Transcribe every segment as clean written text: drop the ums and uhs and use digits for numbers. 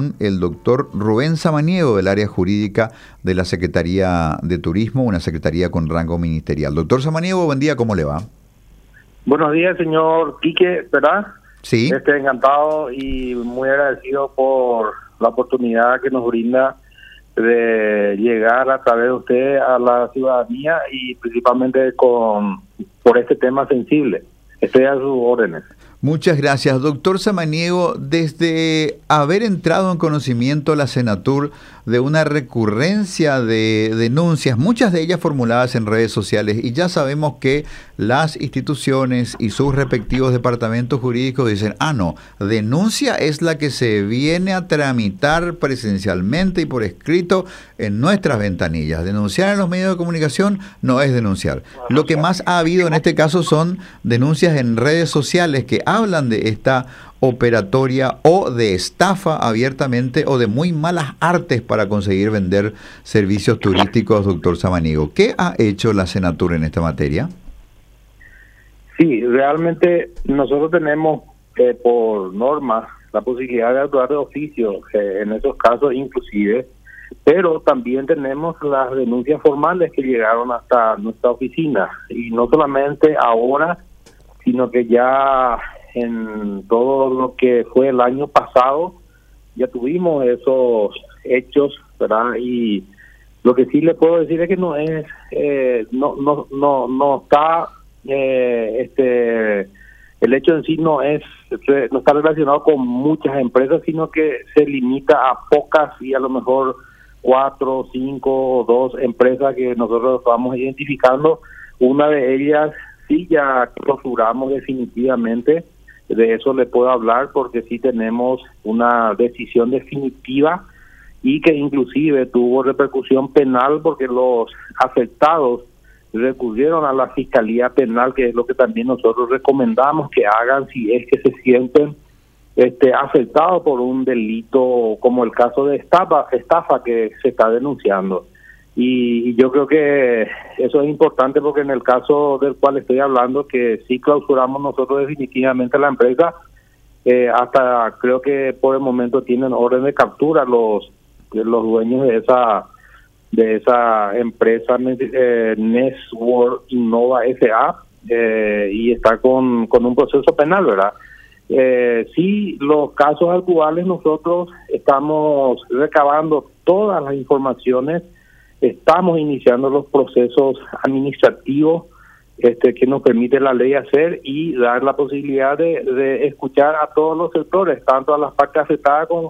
con el doctor Rubén Samaniego del área jurídica de la Secretaría de Turismo, una secretaría con rango ministerial. Doctor Samaniego, buen día, ¿cómo le va? Buenos días, señor Quique, ¿verdad? Sí. Encantado y muy agradecido por la oportunidad que nos brinda de llegar a través de usted a la ciudadanía y principalmente por este tema sensible. Estoy a sus órdenes. Muchas gracias, doctor Samaniego. Desde haber entrado en conocimiento la Senatur de una recurrencia de denuncias, muchas de ellas formuladas en redes sociales, y ya sabemos que las instituciones y sus respectivos departamentos jurídicos dicen, no, denuncia es la que se viene a tramitar presencialmente y por escrito en nuestras ventanillas. Denunciar en los medios de comunicación no es denunciar. Lo que más ha habido en este caso son denuncias en redes sociales que hablan de esta operatoria o de estafa abiertamente o de muy malas artes para conseguir vender servicios turísticos, doctor Samaniego. ¿Qué ha hecho la Senatur en esta materia? Sí, realmente nosotros tenemos por norma la posibilidad de actuar de oficio en esos casos inclusive, pero también tenemos las denuncias formales que llegaron hasta nuestra oficina, y no solamente ahora, sino que ya en todo lo que fue el año pasado ya tuvimos esos hechos, ¿verdad? Y lo que sí le puedo decir es que no es no está el hecho en sí no está relacionado con muchas empresas, sino que se limita a pocas y a lo mejor 4, 5 o 2 empresas que nosotros vamos identificando. Una de ellas sí ya clausuramos definitivamente. De eso le puedo hablar porque sí tenemos una decisión definitiva y que inclusive tuvo repercusión penal porque los afectados recurrieron a la Fiscalía Penal, que es lo que también nosotros recomendamos que hagan si es que se sienten afectados por un delito como el caso de estafa que se está denunciando. Y yo creo que eso es importante porque en el caso del cual estoy hablando, que sí clausuramos nosotros definitivamente la empresa, hasta creo que por el momento tienen orden de captura los dueños de esa empresa, Network Innova S.A., y está con un proceso penal, ¿verdad? Sí, los casos actuales nosotros estamos recabando todas las informaciones. Estamos iniciando los procesos administrativos que nos permite la ley hacer y dar la posibilidad de escuchar a todos los sectores, tanto a las partes afectadas como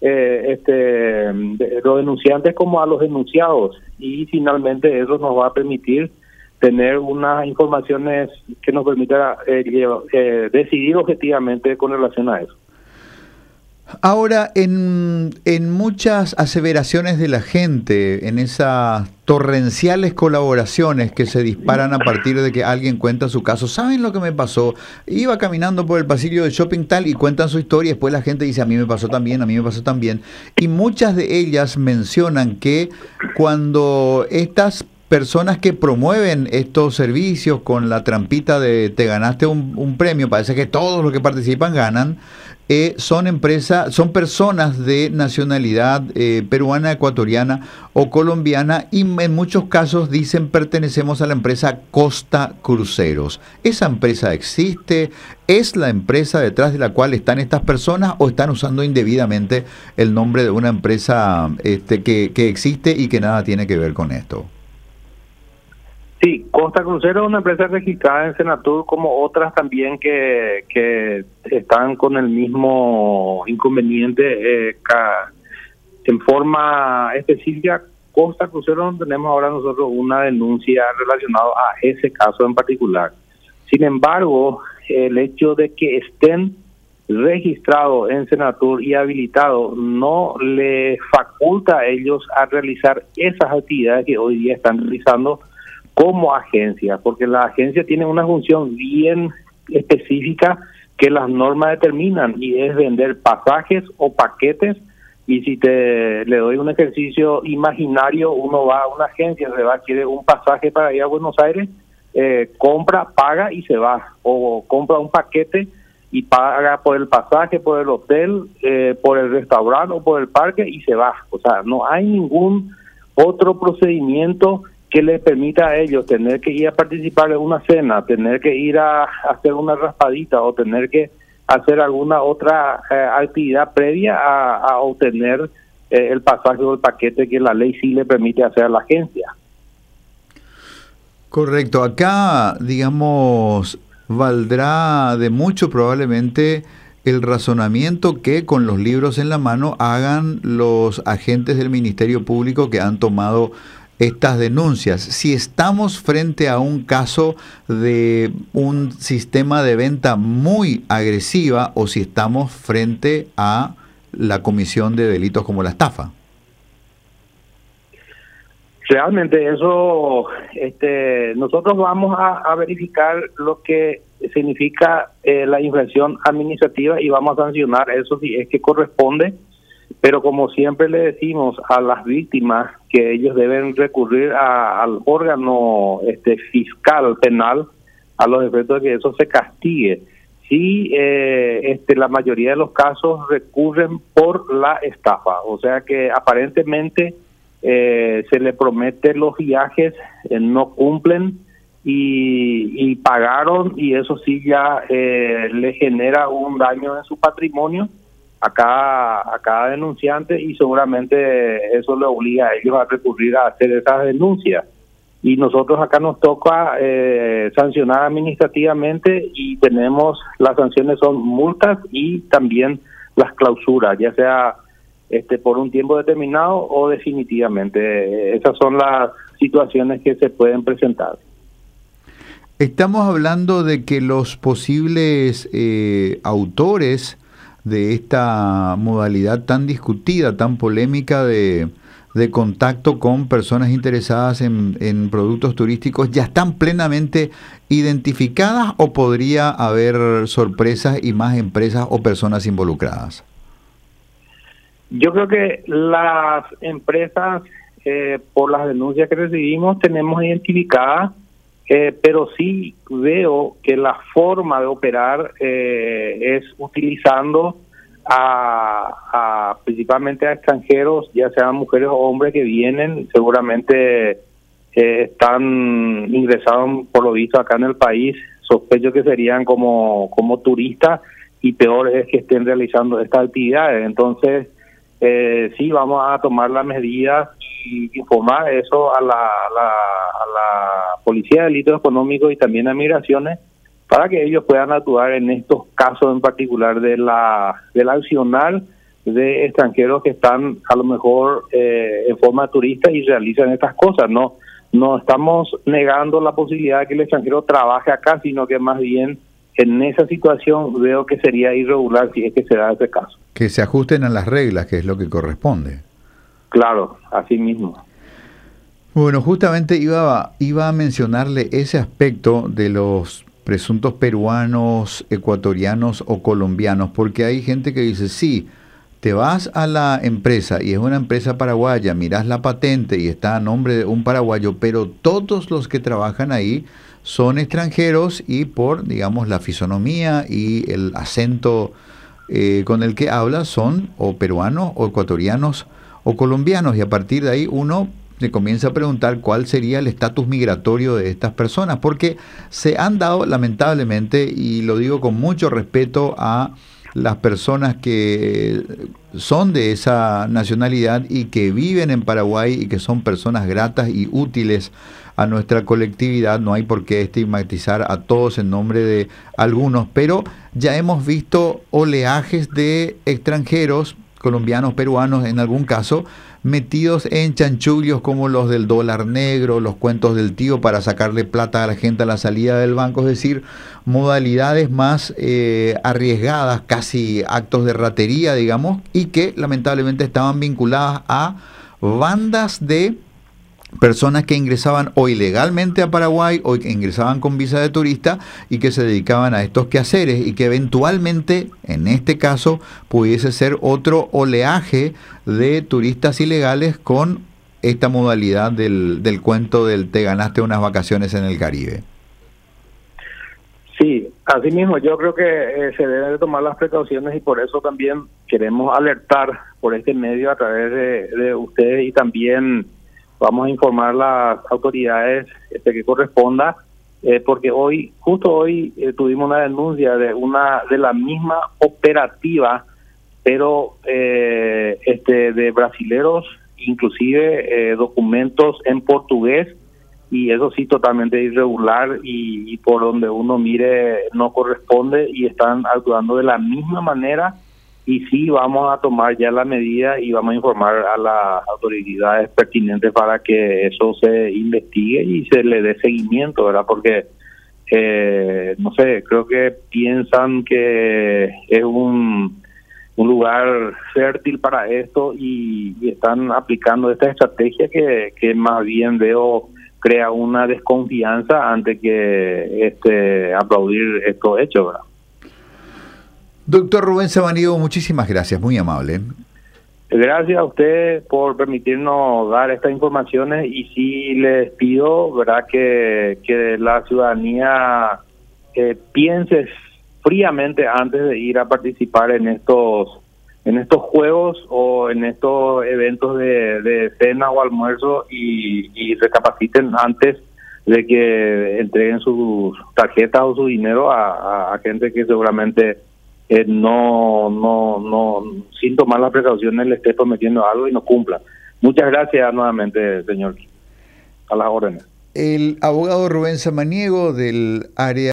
los denunciantes como a los denunciados, y finalmente eso nos va a permitir tener unas informaciones que nos permita decidir objetivamente con relación a eso. Ahora, en muchas aseveraciones de la gente, en esas torrenciales colaboraciones que se disparan a partir de que alguien cuenta su caso, ¿saben lo que me pasó? Iba caminando por el pasillo de shopping tal y cuentan su historia, y después la gente dice, a mí me pasó también, a mí me pasó también. Y muchas de ellas mencionan que cuando estas personas que promueven estos servicios con la trampita de te ganaste un premio, parece que todos los que participan ganan, son personas de nacionalidad peruana, ecuatoriana o colombiana, y en muchos casos dicen pertenecemos a la empresa Costa Cruceros. ¿Esa empresa existe? ¿Es la empresa detrás de la cual están estas personas o están usando indebidamente el nombre de una empresa que existe y que nada tiene que ver con esto? Sí, Costa Crucero es una empresa registrada en Senatur, como otras también que están con el mismo inconveniente. En forma específica, Costa Crucero tenemos ahora nosotros una denuncia relacionada a ese caso en particular. Sin embargo, el hecho de que estén registrados en Senatur y habilitados no le faculta a ellos a realizar esas actividades que hoy día están realizando como agencia, porque la agencia tiene una función bien específica que las normas determinan, y es vender pasajes o paquetes. Y si le doy un ejercicio imaginario, uno va a una agencia, quiere un pasaje para ir a Buenos Aires, compra, paga y se va, o compra un paquete y paga por el pasaje, por el hotel, por el restaurante o por el parque y se va. O sea, no hay ningún otro procedimiento que les permita a ellos tener que ir a participar en una cena, tener que ir a hacer una raspadita o tener que hacer alguna otra actividad previa a obtener el pasaje o el paquete que la ley sí le permite hacer a la agencia. Correcto. Acá, digamos, valdrá de mucho probablemente el razonamiento que con los libros en la mano hagan los agentes del Ministerio Público que han tomado estas denuncias. Si estamos frente a un caso de un sistema de venta muy agresiva o si estamos frente a la comisión de delitos como la estafa. Realmente eso, nosotros vamos a verificar lo que significa la infracción administrativa y vamos a sancionar eso si es que corresponde, pero como siempre le decimos a las víctimas que ellos deben recurrir al órgano fiscal penal a los efectos de que eso se castigue. Sí, la mayoría de los casos recurren por la estafa, o sea que aparentemente se le promete los viajes, no cumplen y pagaron y eso sí ya le genera un daño en su patrimonio a cada denunciante y seguramente eso le obliga a ellos a recurrir a hacer esas denuncias. Y nosotros acá nos toca sancionar administrativamente y tenemos, las sanciones son multas y también las clausuras, ya sea por un tiempo determinado o definitivamente. Esas son las situaciones que se pueden presentar. Estamos hablando de que los posibles autores de esta modalidad tan discutida, tan polémica de contacto con personas interesadas en productos turísticos ya están plenamente identificadas o podría haber sorpresas y más empresas o personas involucradas? Yo creo que las empresas, por las denuncias que recibimos, tenemos identificadas, pero sí veo que la forma de operar es utilizando principalmente a extranjeros, ya sean mujeres o hombres que vienen, seguramente están ingresados por lo visto acá en el país, sospecho que serían como turistas y peor es que estén realizando estas actividades. Entonces sí vamos a tomar las medidas y informar eso a la Policía de Delitos Económicos y también a Migraciones para que ellos puedan actuar en estos casos en particular del accionar de extranjeros que están a lo mejor en forma turista y realizan estas cosas. No estamos negando la posibilidad de que el extranjero trabaje acá, sino que más bien en esa situación veo que sería irregular si es que se da ese caso. Que se ajusten a las reglas, que es lo que corresponde. Claro, así mismo. Bueno, justamente iba a mencionarle ese aspecto de los presuntos peruanos, ecuatorianos o colombianos, porque hay gente que dice, sí, te vas a la empresa y es una empresa paraguaya, mirás la patente y está a nombre de un paraguayo, pero todos los que trabajan ahí son extranjeros y por, digamos, la fisonomía y el acento con el que habla son o peruanos o ecuatorianos o colombianos, y a partir de ahí uno se comienza a preguntar cuál sería el estatus migratorio de estas personas, porque se han dado lamentablemente, y lo digo con mucho respeto a las personas que son de esa nacionalidad y que viven en Paraguay y que son personas gratas y útiles a nuestra colectividad. No hay por qué estigmatizar a todos en nombre de algunos, pero ya hemos visto oleajes de extranjeros, colombianos, peruanos en algún caso, metidos en chanchullos como los del dólar negro, los cuentos del tío para sacarle plata a la gente a la salida del banco, es decir, modalidades más arriesgadas, casi actos de ratería, digamos, y que lamentablemente estaban vinculadas a bandas de personas que ingresaban o ilegalmente a Paraguay o que ingresaban con visa de turista y que se dedicaban a estos quehaceres y que eventualmente, en este caso, pudiese ser otro oleaje de turistas ilegales con esta modalidad del cuento del te ganaste unas vacaciones en el Caribe. Sí, Así mismo, yo creo que se deben de tomar las precauciones y por eso también queremos alertar por este medio a través de ustedes y también vamos a informar a las autoridades que corresponda, porque justo hoy tuvimos una denuncia de la misma operativa, pero de brasileros, inclusive documentos en portugués, y eso sí totalmente irregular y por donde uno mire no corresponde y están actuando de la misma manera, y sí vamos a tomar ya la medida y vamos a informar a las autoridades pertinentes para que eso se investigue y se le dé seguimiento, ¿verdad? Porque no sé, creo que piensan que es un lugar fértil para esto y están aplicando esta estrategia que más bien veo crea una desconfianza ante que aplaudir estos hechos, ¿verdad? Doctor Rubén Samaniego, muchísimas gracias, muy amable. Gracias a usted por permitirnos dar estas informaciones y sí les pido, ¿verdad?, que la ciudadanía piense fríamente antes de ir a participar en estos juegos o en estos eventos de cena o almuerzo y recapaciten antes de que entreguen sus tarjetas o su dinero a gente que seguramente no sin tomar las precauciones le esté prometiendo algo y no cumpla. Muchas gracias nuevamente, señor. A las órdenes. El abogado Rubén Samaniego del área